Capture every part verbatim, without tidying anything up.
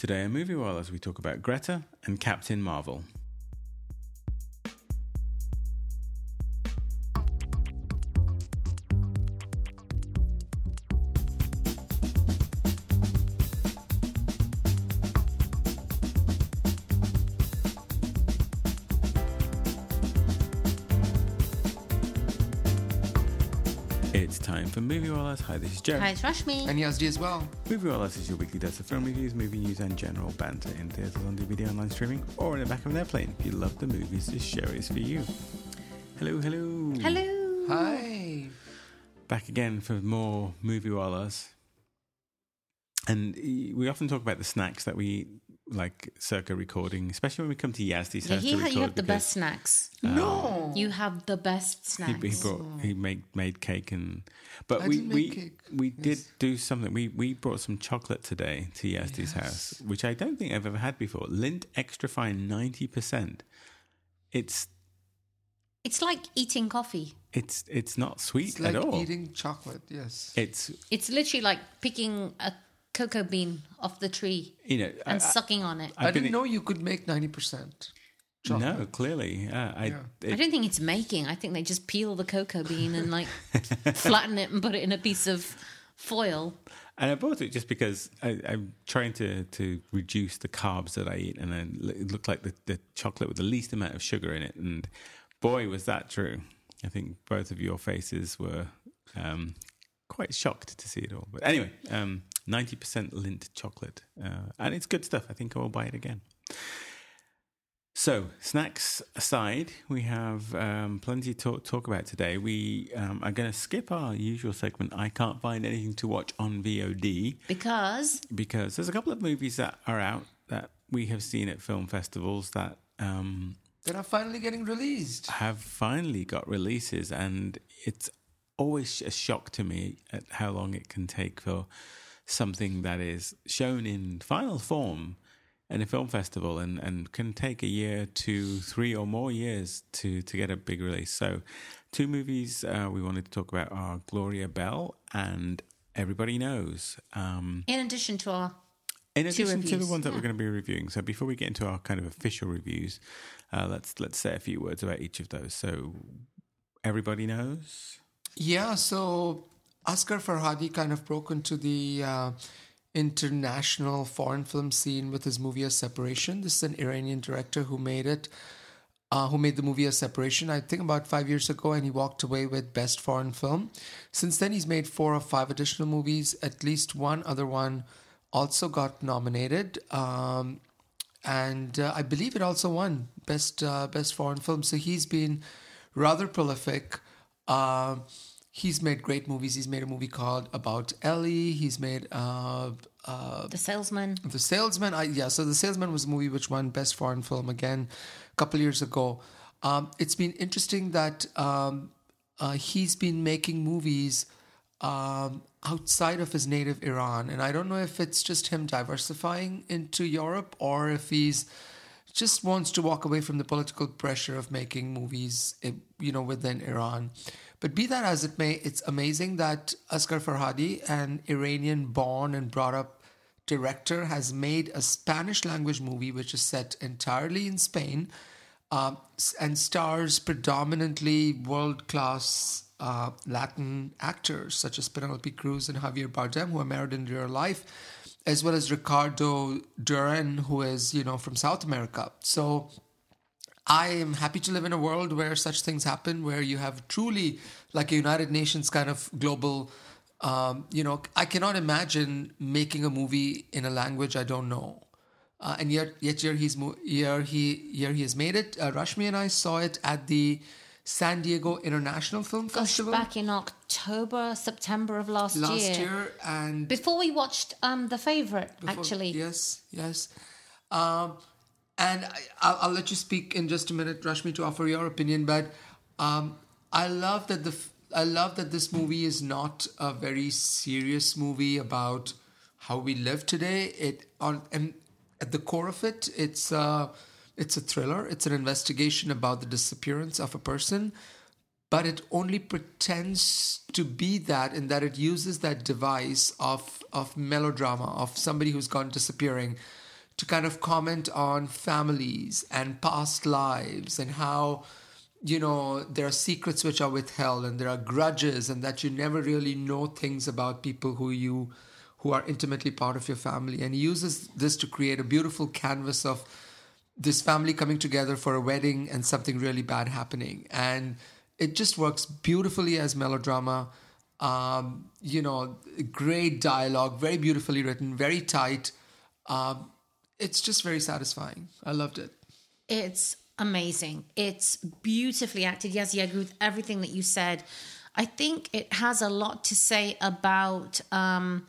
Today on Movie While as we talk about Greta and Captain Marvel. It's time for Movie Wallahs. Hi, this is Joe. Hi, it's Rashmi. And Yazdi as well. Movie Wallahs is your weekly dose of film reviews, movie news, and general banter in theatres, on D V D, online streaming, or in the back of an airplane. If you love the movies, this show is for you. Hello, hello. Hello. Hi. Back again for more Movie Wallahs. And we often talk about the snacks that we eat, like circa recording, especially when we come to Yazdi's Yeah, house he to ha- record. you have the because, best snacks. um, No. You have the best snacks. He, he brought he made made cake and but I we didn't we make cake. we did Yes. do something. We we brought some chocolate today to Yazdi's Yes. house, which I don't think I've ever had before. Lindt Extra Fine ninety percent. It's It's like eating coffee. it's it's not sweet It's like at all. eating chocolate, yes. It's It's literally like picking a cocoa bean off the tree you know and I, sucking on it. I've I been didn't know you could make ninety percent I, chocolate. no clearly yeah, I Yeah. I it, don't think it's making. I think they just peel the cocoa bean and like flatten it and put it in a piece of foil. and I bought it just because I, I'm trying to to reduce the carbs that I eat, and then it looked like the, the chocolate with the least amount of sugar in it, and boy was that true. I think both of your faces were um, quite shocked to see it all. But anyway, um, ninety percent Lindt chocolate. Uh, and it's good stuff. I think I will buy it again. So, snacks aside, we have um, plenty to talk, talk about today. We um, are going to skip our usual segment, I Can't Find Anything to Watch on V O D, Because because there's a couple of movies that are out that we have seen at film festivals that... Um, That are finally getting released. have finally got releases, and it's always a shock to me at how long it can take for something that is shown in final form in a film festival and, and can take a year, two, three or more years to, to get a big release. So two movies uh, we wanted to talk about are Gloria Bell and Everybody Knows. Um, in addition to our in addition to the reviews, ones that yeah. we're going to be reviewing. So before we get into our kind of official reviews, uh, let's let's say a few words about each of those. So Everybody Knows. Yeah, so Asghar Farhadi kind of broke into the uh, international foreign film scene with his movie A Separation. This is an Iranian director who made it, uh, who made the movie A Separation, I think about five years ago, and he walked away with Best Foreign Film. Since then, he's made four or five additional movies. At least one other one also got nominated. Um, and uh, I believe it also won Best, uh, Best Foreign Film. So he's been rather prolific. Uh, he's made great movies. He's made a movie called About Ellie. He's made uh, uh, The Salesman. The Salesman. I, yeah, so The Salesman was a movie which won Best Foreign Film again a couple years ago. Um, it's been interesting that um, uh, he's been making movies um, outside of his native Iran. And I don't know if it's just him diversifying into Europe or if he's just wants to walk away from the political pressure of making movies, you know, within Iran. But be that as it may, it's amazing that Asghar Farhadi, an Iranian-born and brought-up director, has made a Spanish-language movie which is set entirely in Spain uh, and stars predominantly world-class uh, Latin actors such as Penelope Cruz and Javier Bardem, who are married in real life, as well as Ricardo Duran, who is, you know, from South America. So I am happy to live in a world where such things happen, where you have truly like a United Nations kind of global, um, you know, I cannot imagine making a movie in a language I don't know. Uh, and yet, yet here, he's, here, he, here he has made it. Uh, Rashmi and I saw it at the San Diego International Film Gosh, Festival. back in October, September of last, last year. year. And Before we watched um, The Favourite, Before- actually. Yes, yes. Um, and I, I'll, I'll let you speak in just a minute, Rashmi, to offer your opinion. But um, I love that the f- I love that this movie is not a very serious movie about how we live today. It on and at the core of it, it's uh, it's a thriller. It's an investigation about the disappearance of a person. But it only pretends to be that in that it uses that device of, of melodrama, of somebody who's gone disappearing, to kind of comment on families and past lives and how, you know, there are secrets which are withheld and there are grudges and that you never really know things about people who you who are intimately part of your family. And he uses this to create a beautiful canvas of this family coming together for a wedding and something really bad happening. And it just works beautifully as melodrama. Um, you know, great dialogue, very beautifully written, very tight. Um, it's just very satisfying. I loved it. It's amazing. It's beautifully acted. Yes, yeah, I agree with everything that you said. I think it has a lot to say about um,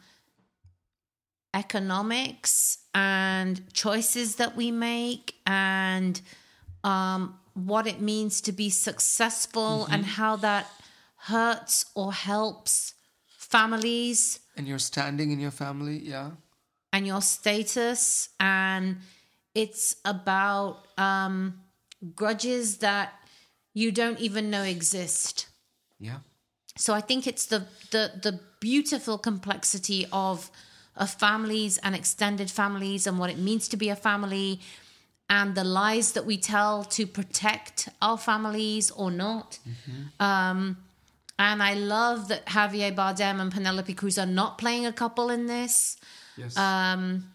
economics and choices that we make and um, what it means to be successful mm-hmm. and how that hurts or helps families. And your standing in your family, yeah. And your status. And it's about um, grudges that you don't even know exist. Yeah. So I think it's the the the beautiful complexity of of families and extended families and what it means to be a family and the lies that we tell to protect our families or not. Mm-hmm. Um, and I love that Javier Bardem and Penelope Cruz are not playing a couple in this. Yes. Um,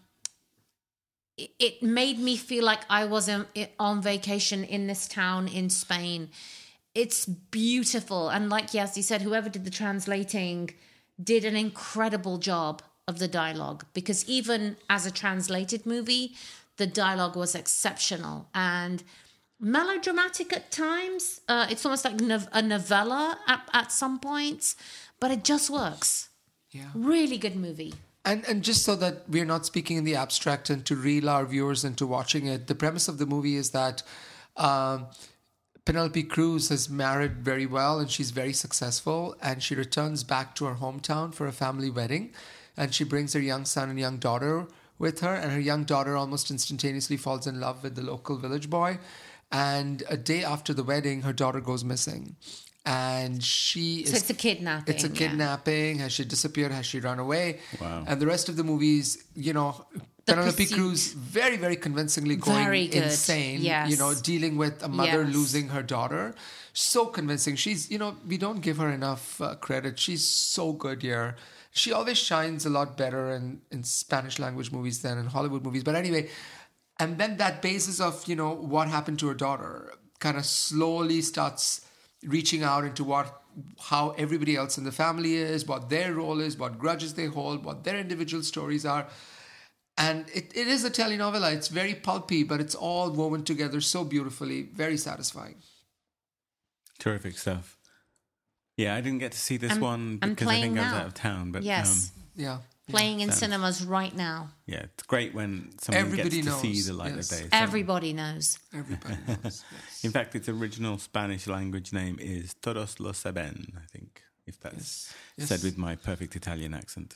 it, it made me feel like I was in, on vacation in this town in Spain. It's beautiful. And like Yazdi said, whoever did the translating did an incredible job of the dialogue, because even as a translated movie, the dialogue was exceptional and melodramatic at times. Uh, it's almost like no- a novella at, at some points, but it just works. Yeah. Really good movie. And and just so that we're not speaking in the abstract and to reel our viewers into watching it, the premise of the movie is that um, Penelope Cruz has married very well and she's very successful, and she returns back to her hometown for a family wedding, and she brings her young son and young daughter with her, and her young daughter almost instantaneously falls in love with the local village boy. And a day after the wedding, her daughter goes missing. And she so is... it's a kidnapping. It's a kidnapping. Yeah. Has she disappeared? Has she run away? Wow. And the rest of the movies, you know, The Penelope pursuit. Cruz very, very convincingly going Very good. insane. Yes. You know, dealing with a mother Yes. losing her daughter. So convincing. She's, you know, we don't give her enough uh, credit. She's so good here. She always shines a lot better in, in Spanish language movies than in Hollywood movies. But anyway, and then that basis of, you know, what happened to her daughter kind of slowly starts reaching out into what, how everybody else in the family is, what their role is, what grudges they hold, what their individual stories are. And it, it is a telenovela. It's very pulpy, but it's all woven together so beautifully. Very satisfying. Terrific stuff. Yeah, I didn't get to see this And- one and because I think playing I was now. out of town. But Yes. um, Yeah. Playing in sounds- cinemas right now. yeah, it's great when someone Everybody gets to knows, see the light yes. of day. So- Everybody knows. Everybody knows. Yes. in fact, its original Spanish language name is Todos lo saben, I think, if that's Yes. said with my perfect Italian accent.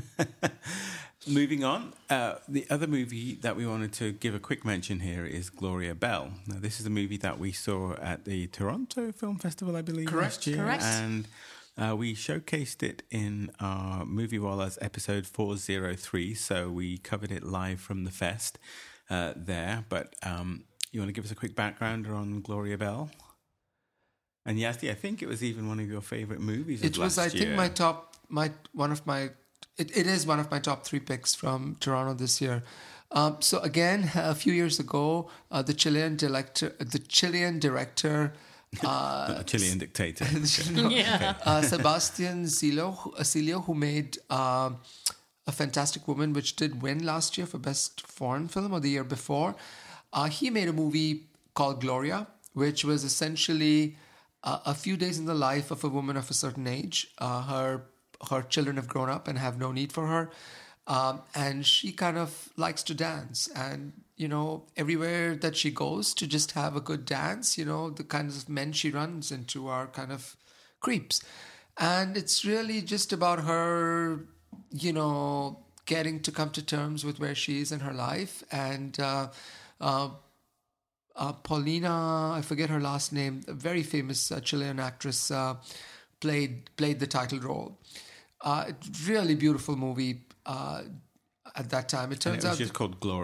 Moving on, uh, the other movie that we wanted to give a quick mention here is Gloria Bell. Now, this is a movie that we saw at the Toronto Film Festival, I believe, Correct. last year. Correct. And uh, we showcased it in our Movie Wallahs episode four oh three, so we covered it live from the fest uh, there. But um, you want to give us a quick background on Gloria Bell? And Yazdi, I think it was even one of your favourite movies of It was, I last think, year. my top, my one of my, it, it is one of my top three picks from Toronto this year. Um, so again, a few years ago, uh, the Chilean director, the Chilean director, uh, a Chilean dictator. no, Yeah. uh, Sebastian Zillo, who- uh, Cilio, who made um, A Fantastic Woman, which did win last year for Best Foreign Film, or the year before. Uh, he made a movie called Gloria, which was essentially uh, a few days in the life of a woman of a certain age. Uh, her her children have grown up and have no need for her. Um, and she kind of likes to dance. And, you know, everywhere that she goes to just have a good dance, you know, the kinds of men she runs into are kind of creeps. And it's really just about her, you know, getting to come to terms with where she is in her life. And uh, uh, uh, Paulina, I forget her last name, a very famous uh, Chilean actress, uh, played played the title role. Uh, really beautiful movie uh, at that time. It And turns it was out just called Gloria.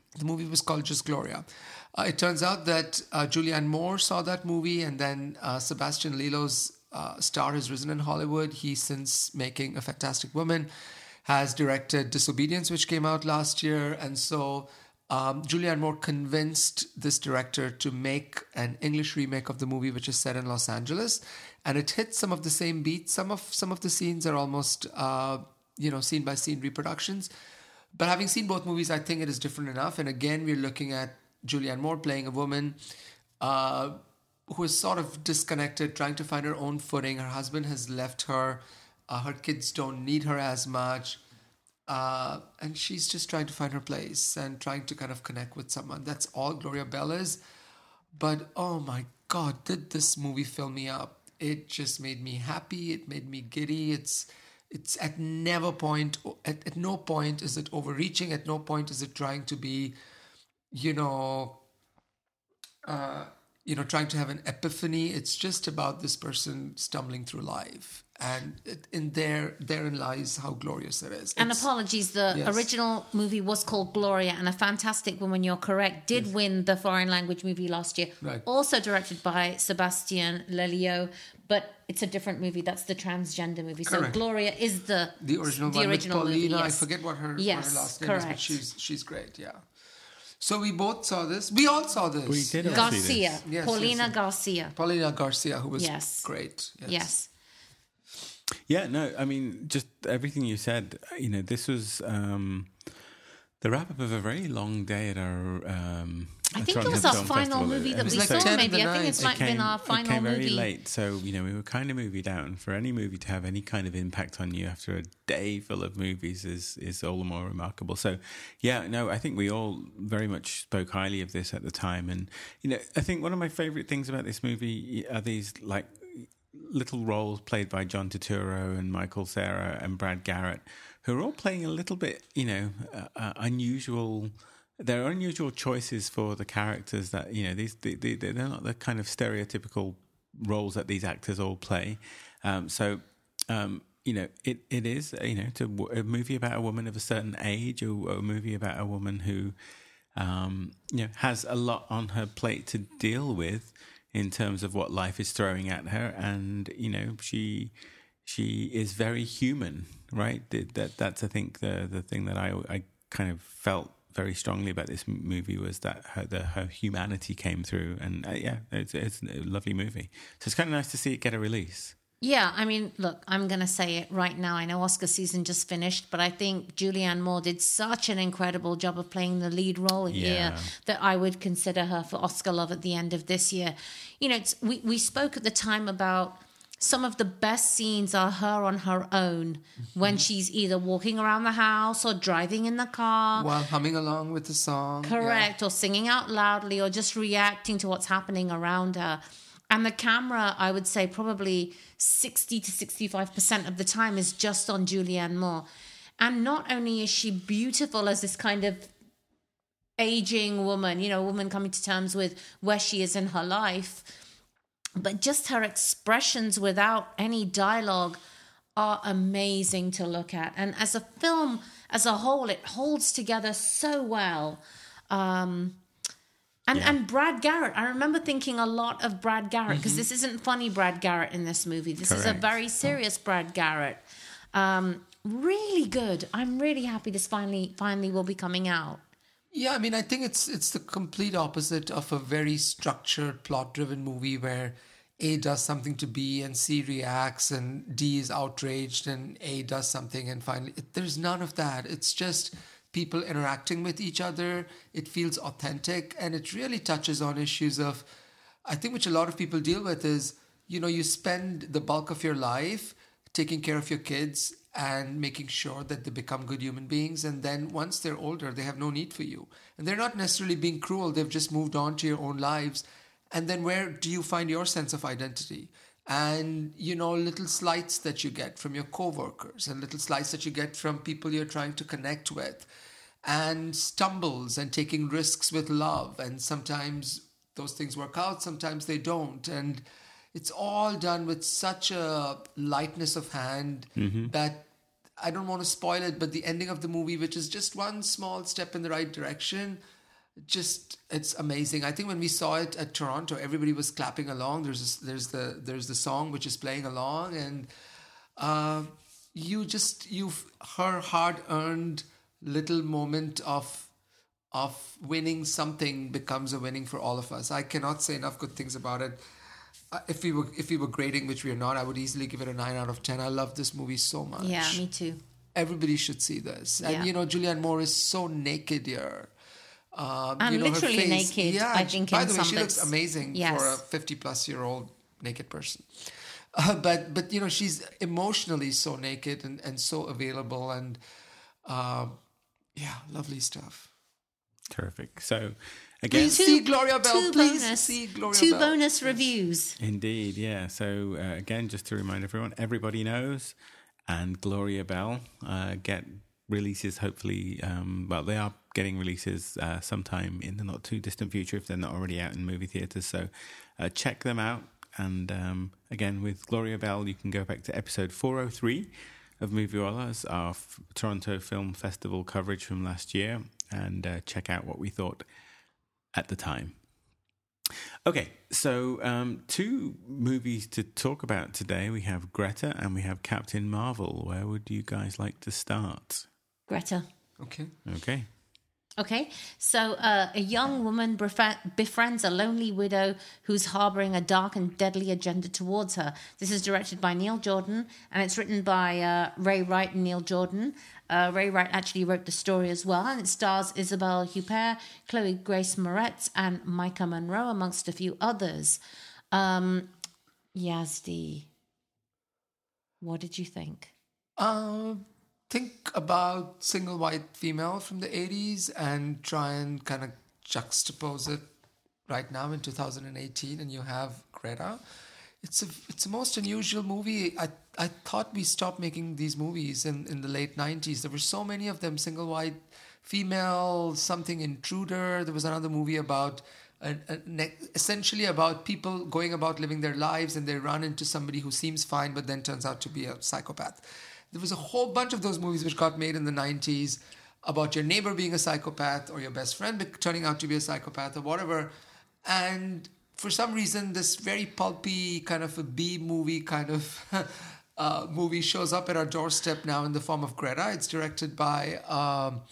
The movie was called Just Gloria. Uh, it turns out that uh, Julianne Moore saw that movie, and then uh, Sebastian Lilo's uh, star has risen in Hollywood. He's since making A Fantastic Woman, has directed Disobedience, which came out last year. And so um, Julianne Moore convinced this director to make an English remake of the movie, which is set in Los Angeles. And it hits some of the same beats. Some of some of the scenes are almost, uh, you know, scene by scene reproductions. But having seen both movies, I think it is different enough. And again, we're looking at Julianne Moore playing a woman uh, who is sort of disconnected, trying to find her own footing. Her husband has left her. Uh, her kids don't need her as much. Uh, and she's just trying to find her place and trying to kind of connect with someone. That's all Gloria Bell is. But, oh my God, did this movie fill me up? It just made me happy. It made me giddy. It's... It's at never point, at, at no point is it overreaching. At no point is it trying to be, you know, uh, you know, trying to have an epiphany. It's just about this person stumbling through life. And it, in there, therein lies how glorious it is. And It's- apologies, the yes. original movie was called Gloria, and A Fantastic Woman, you're correct, did win the foreign language movie last year. Right. Also directed by Sebastian Lelio, but it's a different movie. That's the transgender movie. So Correct. Gloria is the The original the one original with Paulina. movie. I Yes. forget what her, Yes, what her last name is, but correct. she's she's great. Yeah. So we both saw this. We all saw this. We did Yeah. all see this. Garcia, Yes, Paulina yes, yes. Garcia. Paulina Garcia, who was Yes. great. Yes. Yeah, no, I mean, just everything you said, you know, this was um, the wrap up of a very long day at our. Um, I think Toronto it was our Film final Festival. movie that And we like saw, ten maybe. in the I think night. it's It like been our it final came very movie. late, so you know we were kind of movie down. For any movie to have any kind of impact on you after a day full of movies is is all the more remarkable. So, yeah, no, I think we all very much spoke highly of this at the time, and you know, I think one of my favorite things about this movie are these like little roles played by John Turturro and Michael Cera and Brad Garrett, who are all playing a little bit, you know, uh, uh, unusual. There are unusual choices for the characters that, you know, these they, they, they're not the kind of stereotypical roles that these actors all play. Um, so, um, you know, it, it is, you know, to, a movie about a woman of a certain age, or a movie about a woman who, um, you know, has a lot on her plate to deal with in terms of what life is throwing at her. And, you know, she she is very human, right? That, that That's, I think, the, the thing that I, I kind of felt very strongly about this movie was that her, the, her humanity came through, and uh, yeah, it's, it's a lovely movie. So it's kind of nice to see it get a release. Yeah, I mean, look, I'm going to say it right now. I know Oscar season just finished, but I think Julianne Moore did such an incredible job of playing the lead role here Yeah. that I would consider her for Oscar love at the end of this year. You know, it's, we, we spoke at the time about some of the best scenes are her on her own when she's either walking around the house or driving in the car. While humming along with the song. Correct, or singing out loudly, or just reacting to what's happening around her. And the camera, I would say probably sixty to sixty-five percent of the time is just on Julianne Moore. And not only is she beautiful as this kind of aging woman, you know, a woman coming to terms with where she is in her life, but just her expressions without any dialogue are amazing to look at. And as a film as a whole, it holds together so well. Um, and, Yeah. and Brad Garrett, I remember thinking a lot of Brad Garrett, because Mm-hmm. this isn't funny Brad Garrett in this movie. This is a Correct. very serious Brad Garrett. Um, really good. I'm really happy this finally finally will be coming out. Yeah, I mean, I think it's it's the complete opposite of a very structured, plot-driven movie where A does something to B and C reacts and D is outraged and A does something and finally... It, there's none of that. It's just people interacting with each other. It feels authentic, and it really touches on issues of, I think, which a lot of people deal with is, you know, you spend the bulk of your life taking care of your kids and making sure that they become good human beings. And then once they're older, they have no need for you. And they're not necessarily being cruel. They've just moved on to your own lives. And then where do you find your sense of identity? And, you know, little slights that you get from your coworkers and little slights that you get from people you're trying to connect with, and stumbles and taking risks with love. And sometimes those things work out, sometimes they don't. And it's all done with such a lightness of hand that I don't want to spoil it, but the ending of the movie, which is just one small step in the right direction, just it's amazing. I think when we saw it at Toronto, everybody was clapping along. There's this, there's the there's the song which is playing along, and uh, you just you've her hard earned little moment of of winning something becomes a winning for all of us. I cannot say enough good things about it. Uh, if we were if we were grading, which we are not, I would easily give it a nine out of ten. I love this movie so much. Yeah, me too. Everybody should see this. And Yeah. you know, Julianne Moore is so naked here. Um, And you know, her literally face- naked, Yeah, I think, By in the way, some she looks bits. amazing Yes. for a fifty-plus-year-old naked person. Uh, but but you know, she's emotionally so naked and, and so available, and um, yeah, lovely stuff. Terrific. So, again, Please see Gloria Bell. Two Please bonus, see Gloria two Bell. bonus reviews. indeed, yeah. So, uh, again, just to remind everyone, Everybody Knows and Gloria Bell uh, get releases, hopefully. Um, well, they are getting releases uh, sometime in the not too distant future if they're not already out in movie theatres. So, uh, check them out. And um, again, with Gloria Bell, you can go back to episode four oh three of Movieolas, our F- Toronto Film Festival coverage from last year, and uh, check out what we thought at the time. Okay, so um, two movies to talk about today. We have Greta and we have Captain Marvel. Where would you guys like to start? Greta. Okay. Okay. Okay, so uh, a young woman befri- befriends a lonely widow who's harboring a dark and deadly agenda towards her. This is directed by Neil Jordan, and it's written by uh, Ray Wright and Neil Jordan. Uh, Ray Wright actually wrote the story as well, and it stars Isabelle Huppert, Chloe Grace Moretz, and Micah Monroe, amongst a few others. Um, Yazdi, what did you think? Um, think about single white female from the eighties and try and kind of juxtapose it right now in two thousand eighteen, and you have Greta. It's a it's a most unusual movie. I I thought we stopped making these movies in, in the late nineties. There were so many of them. Single white female, something intruder. There was another movie about a, a, ne- essentially about people going about living their lives, and they run into somebody who seems fine but then turns out to be a psychopath. There was a whole bunch of those movies which got made in the nineties about your neighbor being a psychopath or your best friend be- turning out to be a psychopath or whatever. And for some reason, this very pulpy kind of a B movie kind of uh, movie shows up at our doorstep now in the form of Greta. It's directed by um,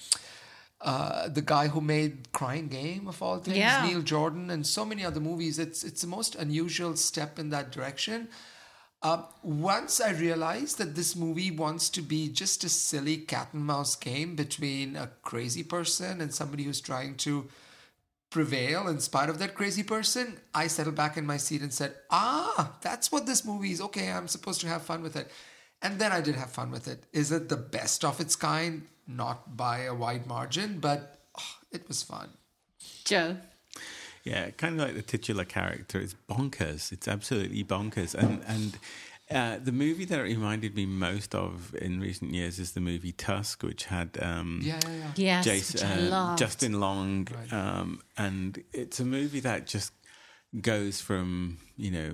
uh, the guy who made Crying Game, of all things, Yeah. Neil Jordan, and so many other movies. It's it's the most unusual step in that direction. Uh, once I realized that this movie wants to be just a silly cat and mouse game between a crazy person and somebody who's trying to prevail in spite of that crazy person, I settled back in my seat and said, ah, that's what this movie is. Okay, I'm supposed to have fun with it. And then I did have fun with it. Is it the best of its kind? Not by a wide margin, but oh, it was fun. Joe? Yeah, kind of like the titular character. It's bonkers. It's absolutely bonkers. And and uh, the movie that it reminded me most of in recent years is the movie Tusk, which had um, Yeah, yeah, yeah. Yes, Jason, which I uh, loved. Justin Long, Right. um, and it's a movie that just goes from, you know,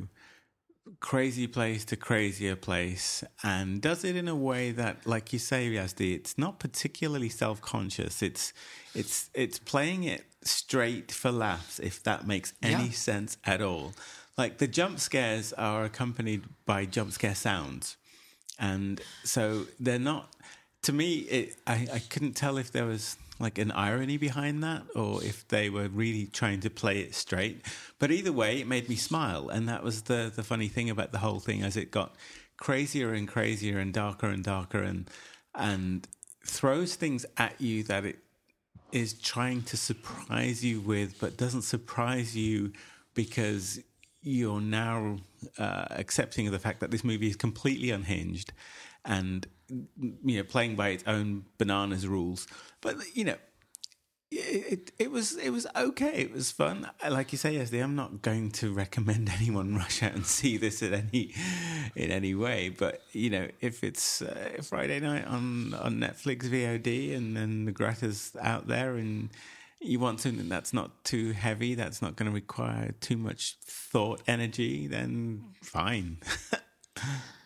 crazy place to crazier place, and does it in a way that, like you say, Yazdi, it's not particularly self-conscious. It's it's it's playing it straight for laughs, if that makes any Yeah. sense at all. Like the jump scares are accompanied by jump scare sounds, and so they're not. To me, it, I, I couldn't tell if there was like an irony behind that or if they were really trying to play it straight. But either way, it made me smile. And that was the, the funny thing about the whole thing, as it got crazier and crazier and darker and darker and and throws things at you that it is trying to surprise you with, but doesn't surprise you because you're now uh, accepting of the fact that this movie is completely unhinged and, you know, playing by its own bananas rules. But, you know, it, it it was it was okay. It was fun. Like you say, Yazdi, I'm not going to recommend anyone rush out and see this in any in any way. But, you know, if it's uh, Friday night on, on Netflix V O D and then the Greta's out there and you want something that's not too heavy, that's not going to require too much thought energy, then fine.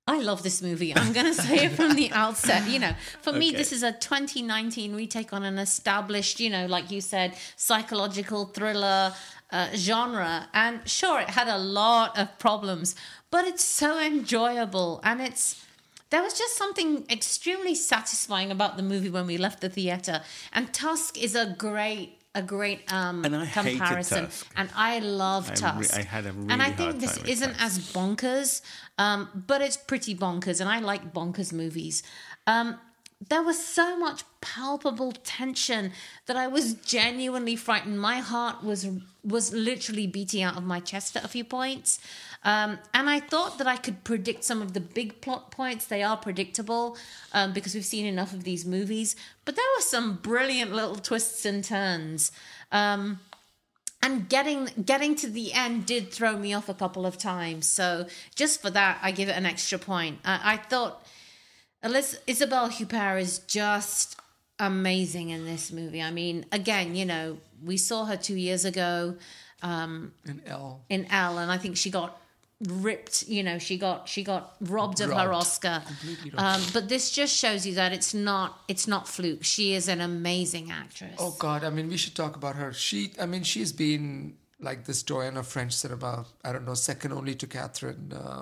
I love this movie. I'm going to say it from the outset. You know, for me, Okay. this is a twenty nineteen retake on an established, you know, like you said, psychological thriller uh, genre. And sure, it had a lot of problems, but it's so enjoyable. And it's, there was just something extremely satisfying about the movie when we left the theater. And Tusk is a great, a great um, And I hated comparison. Tusk. And I love I re- Tusk. I had a and really I think hard this time with isn't Tusk. as bonkers, um, but it's pretty bonkers, and I like bonkers movies. Um, there was so much palpable tension that I was genuinely frightened. My heart was was literally beating out of my chest at a few points. Um, and I thought that I could predict some of the big plot points. They are predictable um, because we've seen enough of these movies. But there were some brilliant little twists and turns. Um, and getting getting to the end did throw me off a couple of times. So just for that, I give it an extra point. Uh, I thought Eliz- Isabelle Huppert is just amazing in this movie. I mean, again, you know, we saw her two years ago um, In L. in Elle, and I think she got ripped. You know, she got she got robbed, of her Robbed. Oscar. Completely robbed. Um, but this just shows you that it's not it's not fluke. She is an amazing actress. Oh God! I mean, we should talk about her. She, I mean, she's been like this doyen of French cinema. I don't know, second only to Catherine uh,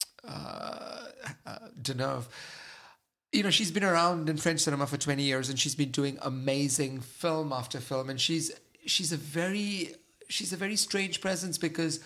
uh, uh, Deneuve. You know, she's been around in French cinema for twenty years, and she's been doing amazing film after film. And she's she's a very she's a very strange presence, because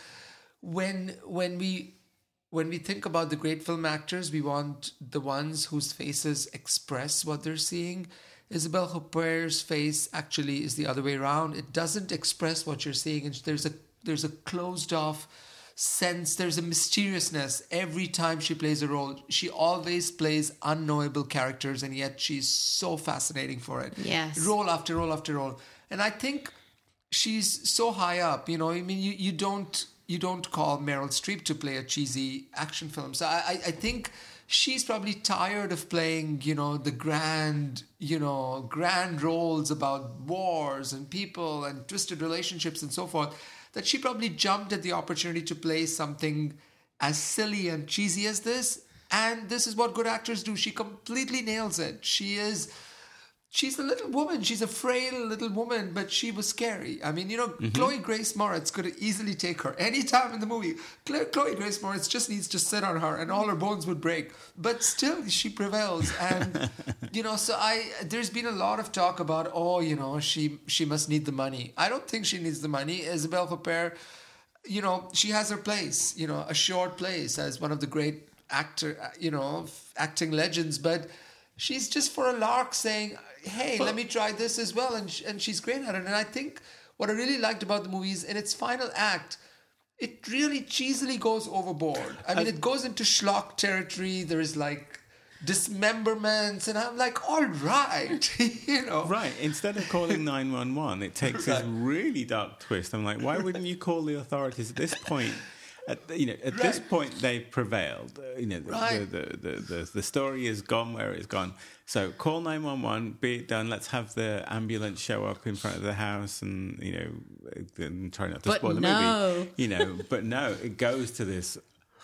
when when we when we think about the great film actors, we want the ones whose faces express what they're seeing. Isabelle Huppert's face actually is the other way around. It doesn't express what you're seeing, and there's a there's a closed off sense. There's a mysteriousness every time she plays a role. She always plays unknowable characters, and yet she's so fascinating for it. Yes. Role after role after role, and I think she's so high up. You know, I mean, you, you don't you don't call Meryl Streep to play a cheesy action film. So I I, I think she's probably tired of playing, you know, the grand, you know, grand roles about wars and people and twisted relationships and so forth, that she probably jumped at the opportunity to play something as silly and cheesy as this. And this is what good actors do. She completely nails it. She is, she's a little woman. She's a frail little woman, but she was scary. I mean, you know, mm-hmm. Chloe Grace Moretz could easily take her anytime in the movie. Chloe Grace Moretz just needs to sit on her and all her bones would break. But still, she prevails. And, you know, so I, there's been a lot of talk about, oh, you know, she, she must need the money. I don't think she needs the money. Isabelle Huppert, you know, she has her place, you know, a short place as one of the great actor, you know, acting legends. But she's just for a lark saying, hey, let me try this as well. And, sh- and she's great at it. And I think what I really liked about the movie is in its final act, it really cheesily goes overboard. I mean, it goes into schlock territory. There is like dismemberments. And I'm like, all right, you know. Right. Instead of calling nine one one, it takes this really dark twist. I'm like, why wouldn't you call the authorities at this point? At, the- you know, at this Right. point, they've prevailed. Uh, You know, the, Right. the, the, the, the, the story is gone where it's gone. So call nine one one, be it done. Let's have the ambulance show up in front of the house and, you know, and try not to But spoil the no. movie. You know, but no, it goes to this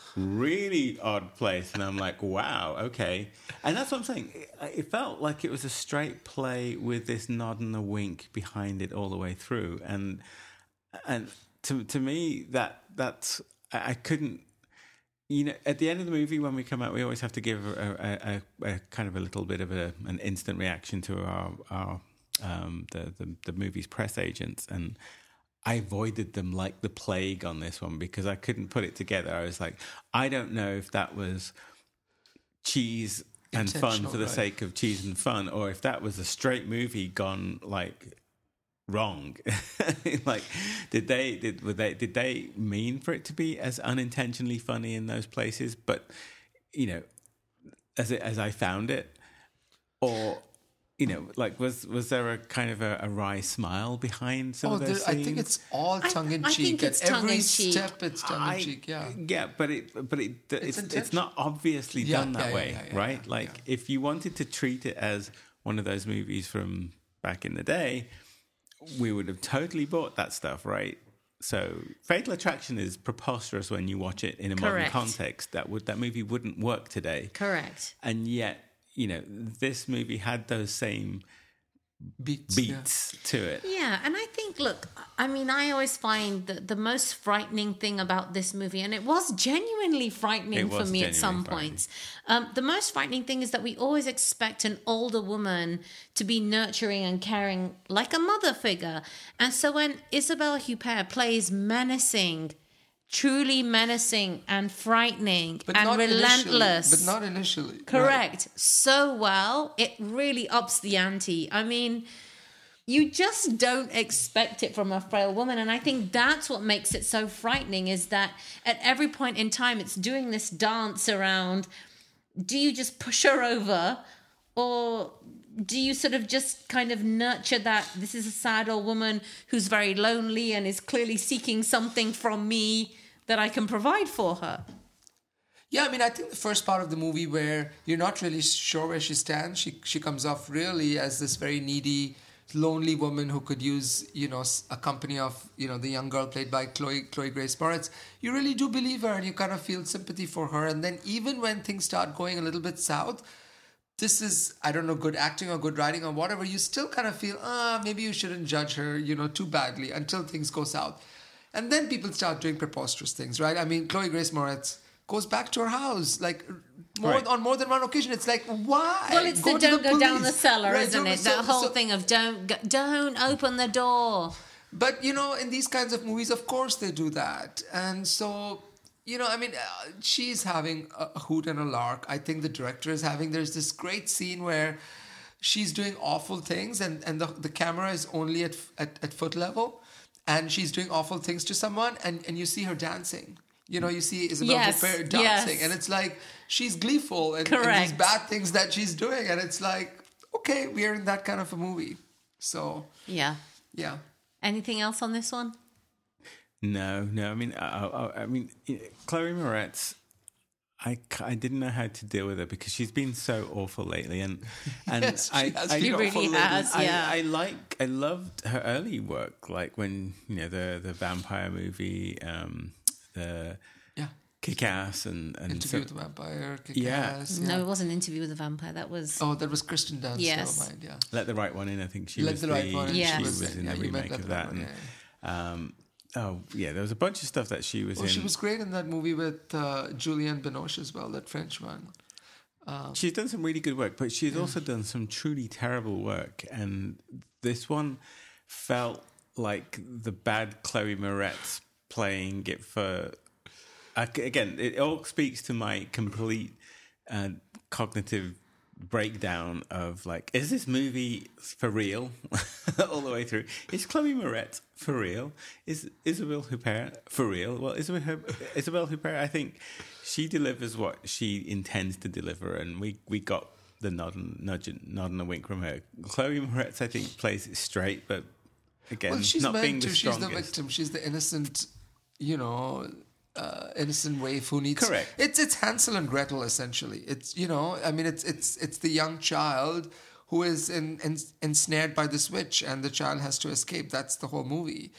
really odd place. And I'm like, wow, okay. And that's what I'm saying. It, it felt like it was a straight play with this nod and a wink behind it all the way through. And, and to, to me, that, that's, I I couldn't, you know, at the end of the movie, when we come out, we always have to give a, a, a, a kind of a little bit of a, an instant reaction to our, our um, the, the, the movie's press agents. And I avoided them like the plague on this one because I couldn't put it together. I was like, I don't know if that was cheese and fun Intentional, for the right. sake of cheese and fun, or if that was a straight movie gone like wrong. Like, did they did were they did they mean for it to be as unintentionally funny in those places, but you know, as it, as I found it, or you know, like was was there a kind of a, a wry smile behind some Oh, of those there, I scenes? think it's all I- tongue in I cheek. think it's At every tongue-in-cheek. step, it's tongue in I- cheek. Yeah. yeah, but it, but it, it's, it's, intentional. not obviously Yeah, done that yeah, yeah, way, yeah, yeah, right? yeah, like, yeah. if you wanted to treat it as one of those movies from back in the day, we would have totally bought that stuff, right? So Fatal Attraction is preposterous when you watch it in a modern Correct. context. That would that movie wouldn't work today. Correct. And yet, you know, this movie had those same Beats. beats to it. Yeah, and I think, look, I mean, I always find that the most frightening thing about this movie, and it was genuinely frightening It for was me at genuinely some frightening. points. Um, the most frightening thing is that we always expect an older woman to be nurturing and caring like a mother figure. And so when Isabelle Huppert plays menacing, truly menacing and frightening But and not relentless. initially, but not initially. Correct. So well, it really ups the ante. I mean, you just don't expect it from a frail woman. And I think that's what makes it so frightening, is that at every point in time, it's doing this dance around, do you just push her over, or do you sort of just kind of nurture that this is a sad old woman who's very lonely and is clearly seeking something from me that I can provide for her? Yeah, I mean, I think the first part of the movie where you're not really sure where she stands, she she comes off really as this very needy, lonely woman who could use, you know, a company of, you know, the young girl played by Chloe Chloe Grace Moretz. You really do believe her, and you kind of feel sympathy for her. And then even when things start going a little bit south, this is, I don't know, good acting or good writing or whatever, you still kind of feel, ah, maybe you shouldn't judge her, you know, too badly until things go south. And then people start doing preposterous things, right? I mean, Chloe Grace Moretz goes back to her house, like, more, Right. on more than one occasion. It's like, why? Well, it's Go the to don't go down the police. cellar, Right, isn't don't- it? so- That whole so- thing of don't go, don't open the door. But, you know, in these kinds of movies, of course they do that. And so, you know, I mean, uh, she's having a, a hoot and a lark. I think the director is having, there's this great scene where she's doing awful things and, and the, the camera is only at, at, at foot level, and she's doing awful things to someone, and, and you see her dancing. You know, you see Isabelle Yes, Huppert dancing, yes. and it's like she's gleeful and, and these Correct. bad things that she's doing, and it's like, okay, we're in that kind of a movie. So, Yeah. yeah. Anything else on this one? No, no. I mean, I, I, I mean, Chloe Moretz. I, I didn't know how to deal with her because she's been so awful lately, and and Yes, I, she has I been She really awful lately. has, I, yeah. I like I loved her early work, like when you know the the vampire movie, um, the Yeah. Kick-Ass, and and Interview so- with the Vampire, Yeah. Kick-Ass, No, it wasn't an interview with a vampire. That was Oh, that was Kristen Dunst. Yes. Never mind. Yeah. Let the Right One In. I think she Let was the Right One In, she she was was in yeah, the you meant remake Let of the Right that. One, and, yeah. um, oh yeah, there was a bunch of stuff that she was Oh, in. she was great in that movie with uh, Julianne Binoche as well, that French one. She's done some really good work, but she's also done some truly terrible work. And this one felt like the bad Chloe Moretz playing it for. Again, it all speaks to my complete uh, cognitive breakdown of like, is this movie for real all the way through? Is Chloe Moretz for real? Is Isabelle Huppert for real? Well, Isabelle, Isabelle Huppert, I think she delivers what she intends to deliver, and we, we got the nod and, nudge, nod and a wink from her. Chloe Moretz, I think, plays it straight, but again, Well, she's not meant being to. the She's strongest. the victim. She's the innocent, you know, uh, innocent waif who needs. Correct. It's it's Hansel and Gretel essentially. It's you know, I mean, it's it's it's the young child who is in, in, ensnared by this witch, and the child has to escape. That's the whole movie.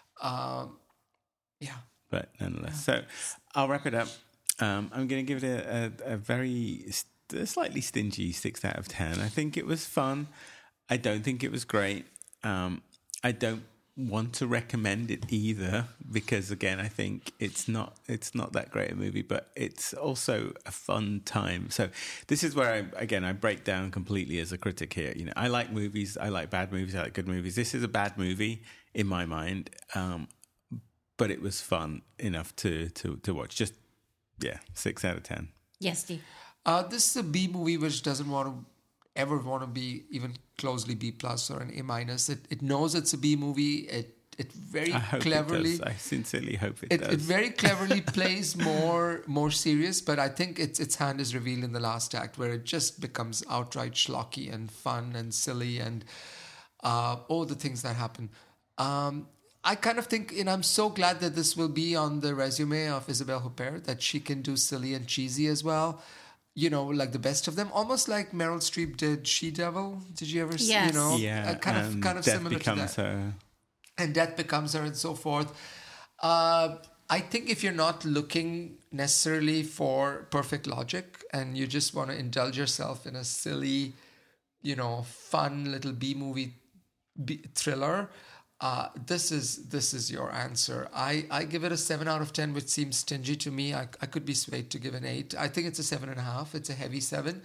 Um, yeah. But nonetheless, so I'll wrap it up. Um, I'm going to give it a, a, a very st- a slightly stingy six out of ten. I think it was fun. I don't think it was great. Um, I don't want to recommend it either because, again, I think it's not it's not that great a movie, but it's also a fun time. So this is where I again I break down completely as a critic here. You know, I like movies. I like bad movies. I like good movies. This is a bad movie in my mind. Um, but it was fun enough to, to, to watch. Just, yeah, six out of ten. yes, Steve. Uh, this is a B movie which doesn't want to ever want to be even closely B plus or an A minus. It it knows it's a B movie. It it very I hope cleverly. it does. I sincerely hope it, It, does. it very cleverly plays more more serious, but I think its its hand is revealed in the last act, where it just becomes outright schlocky and fun and silly and uh, all the things that happen. Um, I kind of think, and I'm so glad that this will be on the resume of Isabelle Huppert, that she can do silly and cheesy as well. You know, like the best of them, almost like Meryl Streep did She-Devil. Did you ever see? Yes. You know, yeah, uh, kind of and kind of Death similar becomes to that. her. And Death Becomes Her and so forth. Uh, I think if you're not looking necessarily for perfect logic and you just want to indulge yourself in a silly, you know, fun little B movie B- thriller, uh, this is this is your answer. I, I give it a seven out of ten, which seems stingy to me. I, I could be swayed to give an eight. I think it's a seven and a half. It's a heavy seven.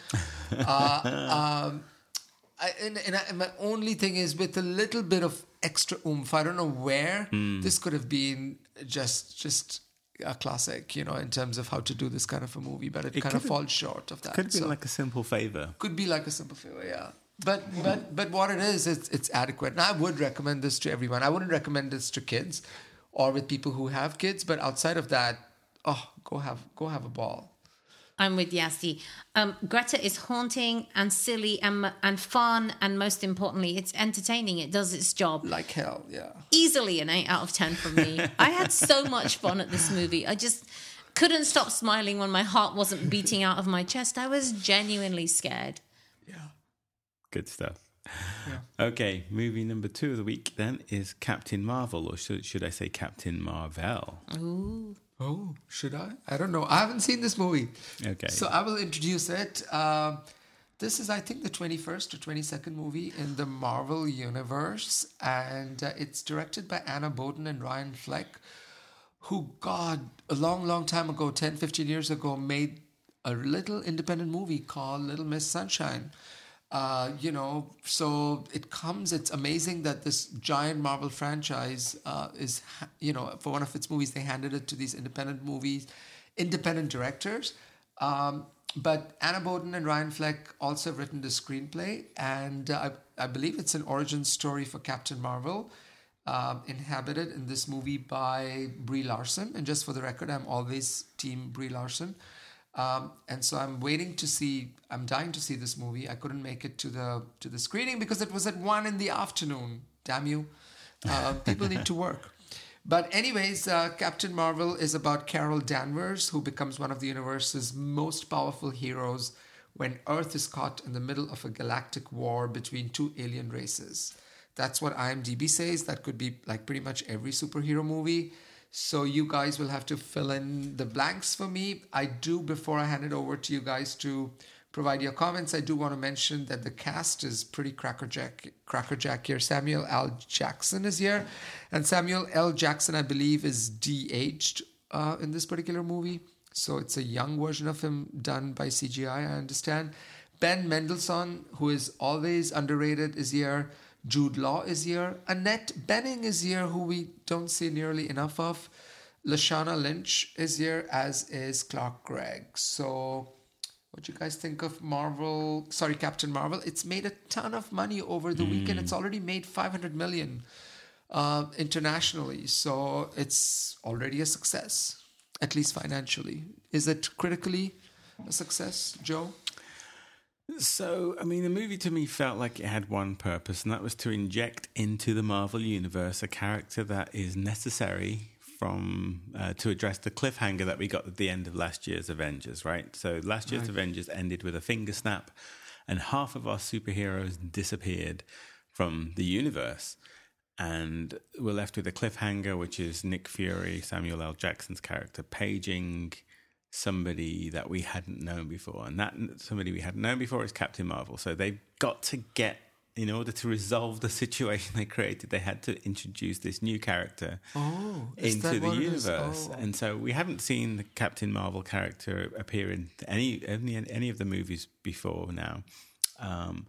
uh, um, I, and, and, I, and my only thing is with a little bit of extra oomph. I don't know where mm. this could have been just just a classic, you know, in terms of how to do this kind of a movie, but it, it kind of falls short of that. Could be so, like a simple favor. Could be like a simple favor, yeah. But but but what it is, it's it's adequate. And I would recommend this to everyone. I wouldn't recommend this to kids or with people who have kids, but outside of that, oh, go have go have a ball. I'm with Yassi. Um, Greta is haunting and silly and and fun, and most importantly, it's entertaining. It does its job. Like hell, yeah. Easily an eight out of ten from me. I had so much fun at this movie. I just couldn't stop smiling when my heart wasn't beating out of my chest. I was genuinely scared. Yeah. Good stuff. Yeah. Okay, movie number two of the week then is Captain Marvel, or should, should I say Captain Marvel? Ooh. Oh, should I? I don't know. I haven't seen this movie. Okay. So I will introduce it. Uh, this is, I think, the twenty-first or twenty-second movie in the Marvel Universe. And uh, it's directed by Anna Boden and Ryan Fleck, who, God, a long, long time ago, ten, fifteen years ago, made a little independent movie called Little Miss Sunshine. Uh, you know, so it comes, it's amazing that this giant Marvel franchise uh, is, you know, for one of its movies, they handed it to these independent movies, independent directors. Um, but Anna Boden and Ryan Fleck also have written the screenplay, and uh, I, I believe it's an origin story for Captain Marvel, um, inhabited in this movie by Brie Larson. And just for the record, I'm always team Brie Larson. Um, and so I'm waiting to see, I'm dying to see this movie. I couldn't make it to the to the screening because it was at one in the afternoon. Damn you. Uh, people need to work. But anyways, uh, Captain Marvel is about Carol Danvers, who becomes one of the universe's most powerful heroes when Earth is caught in the middle of a galactic war between two alien races. That's what IMDb says. That could be like pretty much every superhero movie. So you guys will have to fill in the blanks for me. I do, before I hand it over to you guys to provide your comments, I do want to mention that the cast is pretty crackerjack, crackerjack here. Samuel L. Jackson is here. And Samuel L. Jackson, I believe, is de-aged uh, in this particular movie. So it's a young version of him done by C G I, I understand. Ben Mendelsohn, who is always underrated, is here. Jude Law is here. Annette Bening is here, who we don't see nearly enough of. Lashana Lynch is here, as is Clark Gregg. So what do you guys think of Marvel? Sorry, Captain Marvel. It's made a ton of money over the mm. weekend. It's already made five hundred million uh, internationally. So it's already a success, at least financially. Is it critically a success, Joe? So, I mean, the movie to me felt like it had one purpose, and that was to inject into the Marvel Universe a character that is necessary from uh, to address the cliffhanger that we got at the end of last year's Avengers, right? So last year's right. Avengers ended with a finger snap, and half of our superheroes disappeared from the universe. And we're left with a cliffhanger, which is Nick Fury, Samuel L. Jackson's character, paging somebody that we hadn't known before, and that somebody we hadn't known before is Captain Marvel. So they've got to get, in order to resolve the situation they created, they had to introduce this new character oh, into the universe. Oh. And so we haven't seen the Captain Marvel character appear in any any, any of the movies before now. Um,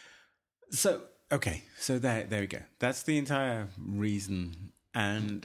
so okay, so there there we go. That's the entire reason, and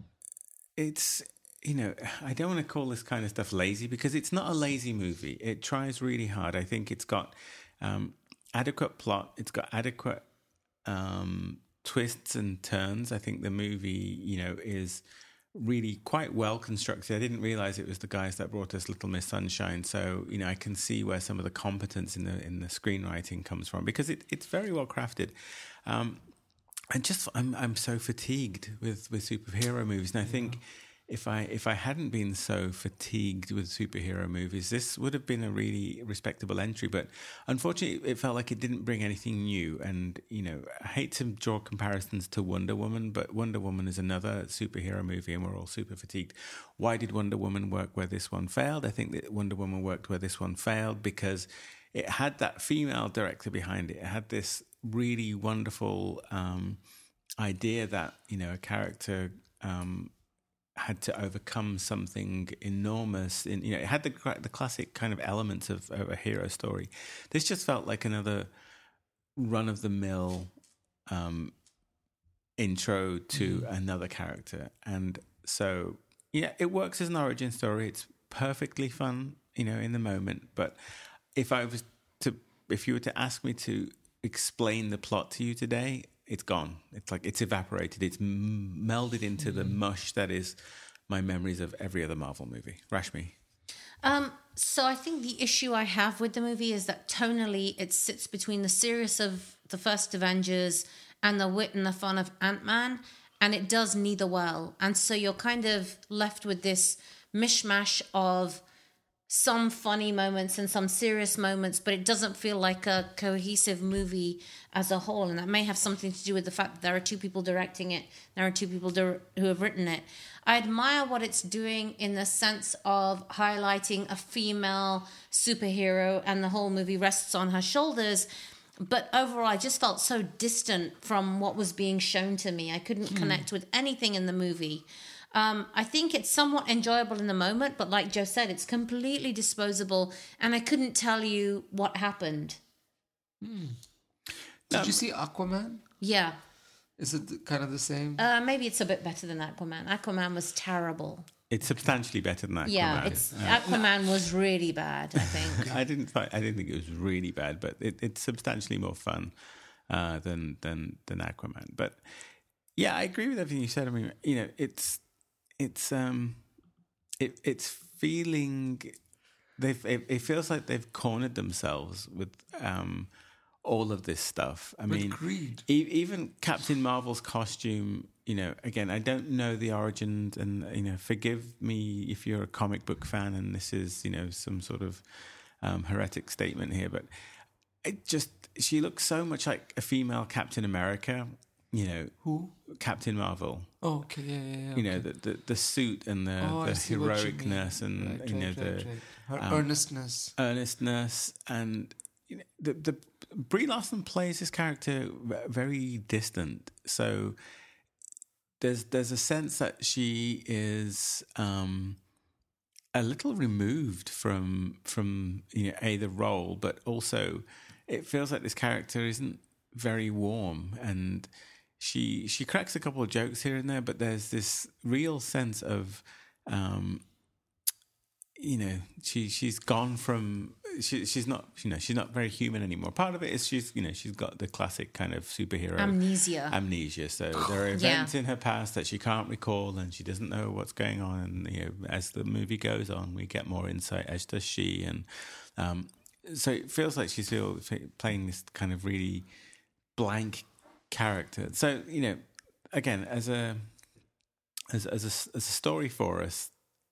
it's. You know, I don't want to call this kind of stuff lazy because it's not a lazy movie. It tries really hard. I think it's got um, adequate plot. It's got adequate um, twists and turns. I think the movie, you know, is really quite well constructed. I didn't realize it was the guys that brought us Little Miss Sunshine. So, you know, I can see where some of the competence in the in the screenwriting comes from because it, it's very well crafted. Um, and just I'm I'm so fatigued with, with superhero movies, and I think. if I if I hadn't been so fatigued with superhero movies, this would have been a really respectable entry. But unfortunately, it felt like it didn't bring anything new. And you know, I hate to draw comparisons to Wonder Woman, but Wonder Woman is another superhero movie, and we're all super fatigued. Why did Wonder Woman work where this one failed? I think that Wonder Woman worked where this one failed because it had that female director behind it. It had this really wonderful um, idea that, you know, a character um, had to overcome something enormous. In, you know, it had the the classic kind of elements of, of a hero story. This just felt like another run-of-the-mill um, intro to mm-hmm. another character. And so, yeah, it works as an origin story. It's perfectly fun, you know, in the moment. But if I was to, if you were to ask me to explain the plot to you today, it's gone. It's like it's evaporated. It's m- melded into mm. the mush that is my memories of every other Marvel movie. Rashmi. Um, so I think the issue I have with the movie is that tonally it sits between the serious of the first Avengers and the wit and the fun of Ant-Man, and it does neither well. And so you're kind of left with this mishmash of some funny moments and some serious moments, but it doesn't feel like a cohesive movie as a whole. And that may have something to do with the fact that there are two people directing it. There are two people dir- who have written it. I admire what it's doing in the sense of highlighting a female superhero, and the whole movie rests on her shoulders. But overall, I just felt so distant from what was being shown to me. I couldn't hmm. connect with anything in the movie. Um, I think it's somewhat enjoyable in the moment, but like Joe said, it's completely disposable, and I couldn't tell you what happened. Hmm. Did um, you see Aquaman? Yeah. Is it kind of the same? Uh, maybe it's a bit better than Aquaman. Aquaman was terrible. It's substantially better than Aquaman. Yeah, it's, uh, Aquaman was really bad, I think. I didn't find, I didn't think it was really bad, but it, it's substantially more fun uh, than than than Aquaman. But yeah, I agree with everything you said. I mean, you know, it's it's um it it's feeling they've it, it feels like they've cornered themselves with um all of this stuff. I with mean, greed. E- even Captain Marvel's costume. You know, again, I don't know the origins, and you know, forgive me if you're a comic book fan and this is, you know, some sort of um, heretic statement here, but it just she looks so much like a female Captain America. You know, who? Captain Marvel. Oh, okay, yeah, yeah, yeah. You okay. know, the, the the suit and the, oh, the heroicness and right, you right, know right, the right, right. um, earnestness, earnestness, and you know, the the Brie Larson plays this character very distant, so. There's there's a sense that she is um, a little removed from from you know a the role, but also it feels like this character isn't very warm, and she she cracks a couple of jokes here and there, but there's this real sense of um, you know she she's gone from she she's not you know she's not very human anymore. Part of it is she's you know she's got the classic kind of superhero amnesia amnesia so there are events yeah. in her past that she can't recall, and she doesn't know what's going on, and you know as the movie goes on we get more insight, as does she, and um, so it feels like she's still playing this kind of really blank character. So you know again as a as as a, as a story for us,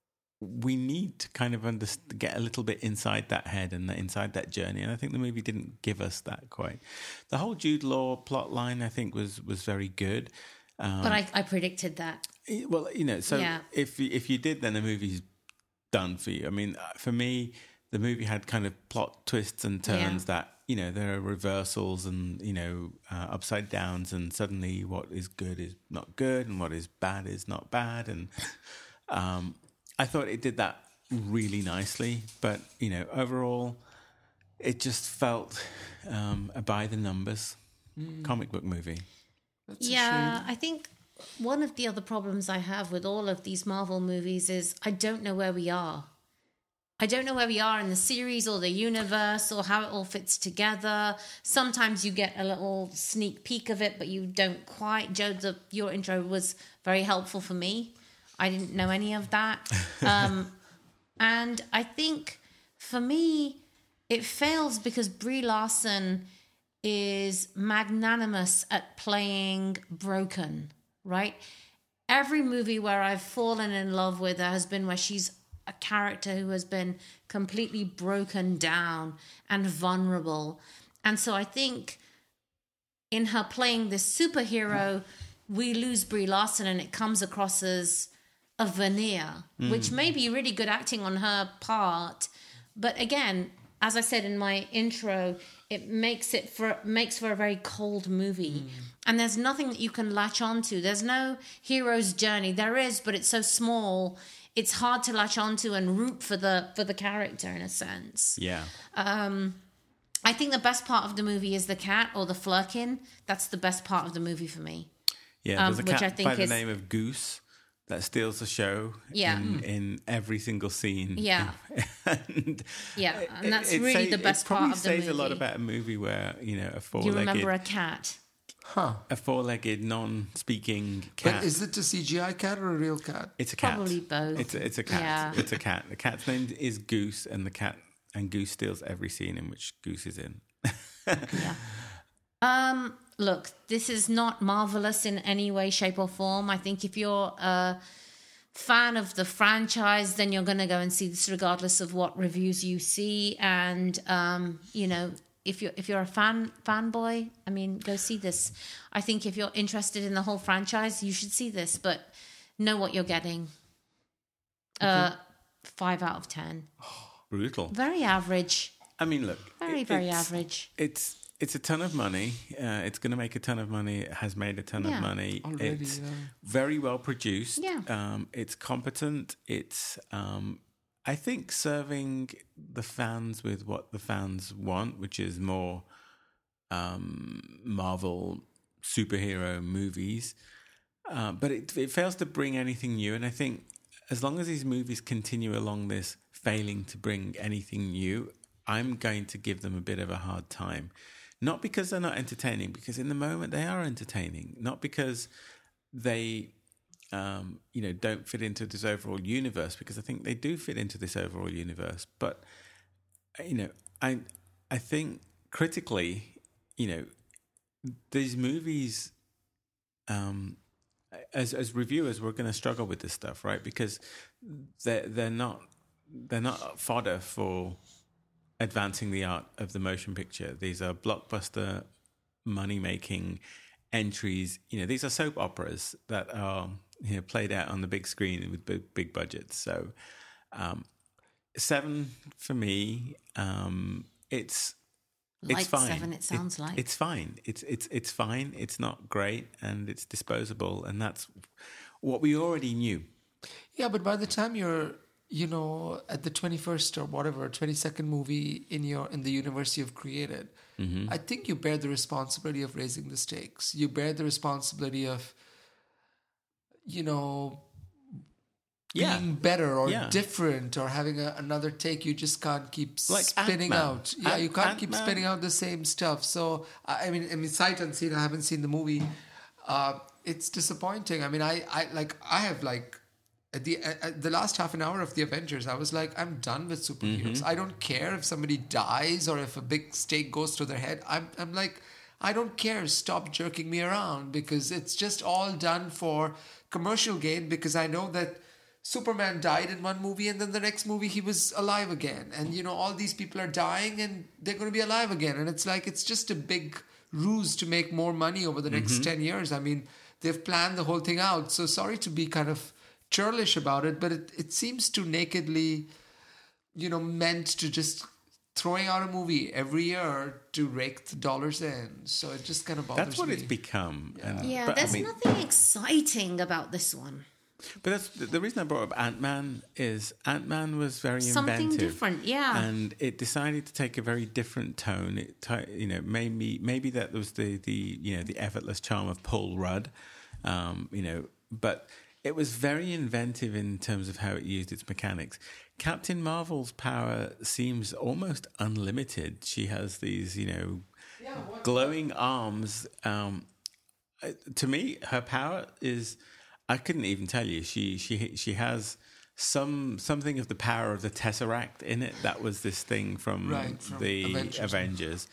we need to kind of understand, get a little bit inside that head and inside that journey. And I think the movie didn't give us that quite. The whole Jude Law plot line, I think, was was very good. Um, but I, I predicted that. Well, you know, so yeah. if, if you did, then the movie's done for you. I mean, for me, the movie had kind of plot twists and turns yeah. that, you know, there are reversals and, you know, uh, upside downs, and suddenly what is good is not good and what is bad is not bad. And, um, I thought it did that really nicely, but you know, overall, it just felt um, a by the numbers mm. comic book movie. That's yeah, I think one of the other problems I have with all of these Marvel movies is I don't know where we are. I don't know where we are in the series or the universe or how it all fits together. Sometimes you get a little sneak peek of it, but you don't quite. Joe, the, your intro was very helpful for me. I didn't know any of that. Um, and I think for me, it fails because Brie Larson is magnanimous at playing broken, right? every movie where I've fallen in love with her has been where she's a character who has been completely broken down and vulnerable. And so I think in her playing this superhero, we lose Brie Larson and it comes across as a veneer, mm. which may be really good acting on her part. But again, as I said in my intro, it makes it for makes for a very cold movie. Mm. And there's nothing that you can latch onto. There's no hero's journey. There is, but it's so small. It's hard to latch onto and root for the for the character in a sense. Yeah. Um, I think the best part of the movie is the cat or the flirkin. That's the best part of the movie for me. Yeah, there's um, a which cat I think by the is, name of Goose that steals the show yeah. in, in every single scene. Yeah. and yeah, and that's it, it really say, the best part of the movie. It says a lot about a movie where, you know, a four-legged... You remember a cat. Huh. A four-legged, non-speaking cat. But is it a C G I cat or a real cat? It's a cat. Probably both. It's a, it's a cat. Yeah. It's a cat. The cat's name is Goose, and the cat and Goose steals every scene in which Goose is in. yeah. Um. Look, this is not marvelous in any way, shape, or form. I think if you're a fan of the franchise, then you're going to go and see this regardless of what reviews you see. And um, you know, if you're if you're a fan fanboy, I mean, go see this. I think if you're interested in the whole franchise, you should see this, but know what you're getting. Okay. Uh, five out of ten. Brutal. Very average. I mean, look. Very, it, very it's, average. It's it's a ton of money. Uh, it's going to make a ton of money. It has made a ton Yeah. of money. Already, it's yeah. very well produced. Yeah. Um, it's competent. It's, um, I think, serving the fans with what the fans want, which is more um, Marvel superhero movies. Uh, but it, it fails to bring anything new. And I think as long as these movies continue along this failing to bring anything new, I'm going to give them a bit of a hard time. Not because they're not entertaining, because in the moment they are entertaining. Not because they, um, you know, don't fit into this overall universe, because I think they do fit into this overall universe. But, you know, I I think critically, you know, these movies, um, as as reviewers, we're going to struggle with this stuff, right? Because they're they're not they're not fodder for advancing the art of the motion picture. These are blockbuster money-making entries. You know, these are soap operas that are, you know, played out on the big screen with big, big budgets. So, um, seven for me. Um, it's Like it's fine. seven, it sounds it, like. it's fine. It's it's it's fine. It's not great, and it's disposable, and that's what we already knew. Yeah, but by the time you're, you know, at the twenty-first or whatever, twenty-second movie in your in the universe you've created, mm-hmm. I think you bear the responsibility of raising the stakes. You bear the responsibility of, you know, yeah. being better or yeah. different or having a, another take. You just can't keep like spinning Ant-Man. out. Yeah, Ant- you can't Ant-Man. keep spinning out the same stuff. So, I I mean, I mean, sight unseen, I haven't seen the movie. Uh, it's disappointing. I mean, I, I like, I have like, At the at the last half an hour of the Avengers, I was like, I'm done with superheroes. Mm-hmm. I don't care if somebody dies or if a big stake goes to their head. I'm I'm like, I don't care. Stop jerking me around, because it's just all done for commercial gain. Because I know that Superman died in one movie and then the next movie he was alive again. And, you know, all these people are dying and they're going to be alive again. And it's like, it's just a big ruse to make more money over the next mm-hmm. ten years. I mean, they've planned the whole thing out. So sorry to be kind of churlish about it, but it, it seems too nakedly, you know, meant to just throwing out a movie every year to rake the dollars in. So it just kind of bothers me. That's what me. It's become. Yeah, and, yeah but, there's I mean, nothing exciting about this one. But that's the, the reason I brought up Ant-Man is Ant-Man was very Something inventive. different, yeah. And it decided to take a very different tone. It, t- you know, maybe maybe that was the, the you know the effortless charm of Paul Rudd, um, you know, but it was very inventive in terms of how it used its mechanics. Captain Marvel's power seems almost unlimited. She has these, you know, yeah, glowing arms. Um, to me, her power is, I couldn't even tell you. She she she has some something of the power of the Tesseract in it. That was this thing from, right, from the Avengers. Avengers.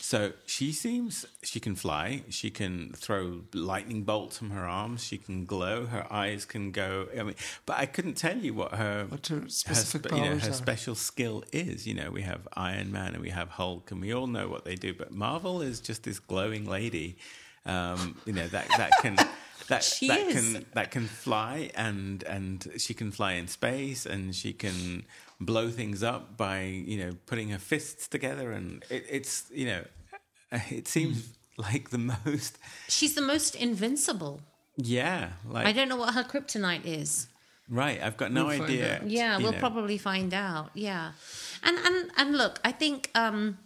So she seems, she can fly, she can throw lightning bolts from her arms, she can glow, her eyes can go, I mean, but I couldn't tell you what her, What her specific her, you know, powers her are. special skill is. You know, we have Iron Man and we have Hulk and we all know what they do, but Marvel is just this glowing lady, um, you know, that, that can... That, She that is. can that can fly and and she can fly in space and she can blow things up by, you know, putting her fists together, and it, it's, you know, it seems like the most, She's the most invincible. yeah, like I don't know what her kryptonite is. right. I've got no We'll find idea. out. Yeah, you we'll know. probably find out. Yeah, and and and look, I think um,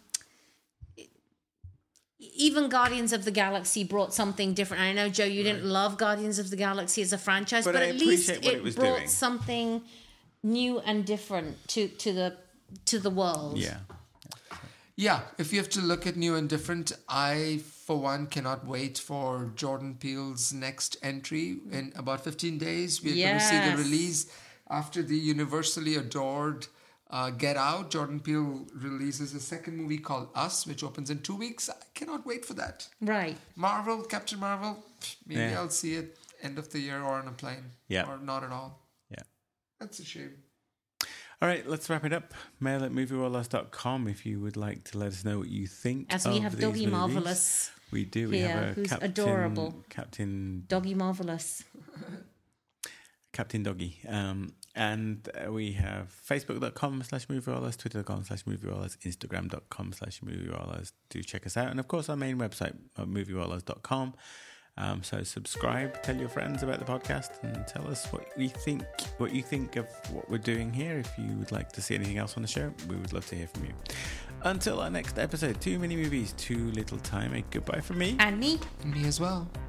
even Guardians of the Galaxy brought something different. I know, Joe, you didn't love Guardians of the Galaxy as a franchise, But but, I at least appreciate what it, it was brought doing. something new and different to to the to the world. Yeah, Yeah, if you have to look at new and different, I, for one, cannot wait for Jordan Peele's next entry. In about fifteen days, we're going to see the Yes. release after the universally adored uh, Get Out. Jordan Peele releases a second movie called Us, which opens in two weeks. I cannot wait for that. Right. Marvel, Captain Marvel, pff, maybe Yeah. I'll see it end of the year or on a plane. Yeah. Or not at all. yeah. That's a shame. All right, let's wrap it up. Mail at movie rollers dot com if you would like to let us know what you think. As we of have these Doggy movies. Marvelous. We do. We here, have a who's Captain, adorable. Captain Doggy Marvelous. Captain Doggy. Um, and uh, we have facebook.com slash movie rollers, twitter.com slash movie rollers, instagram.com slash movie rollers. Do check us out. And of course, our main website, uh, movie rollers dot com. Um, so subscribe, tell your friends about the podcast, and tell us what you think, what you think of what we're doing here. If you would like to see anything else on the show, we would love to hear from you. Until our next episode, too many movies, too little time. A goodbye from me. And me. Me as well.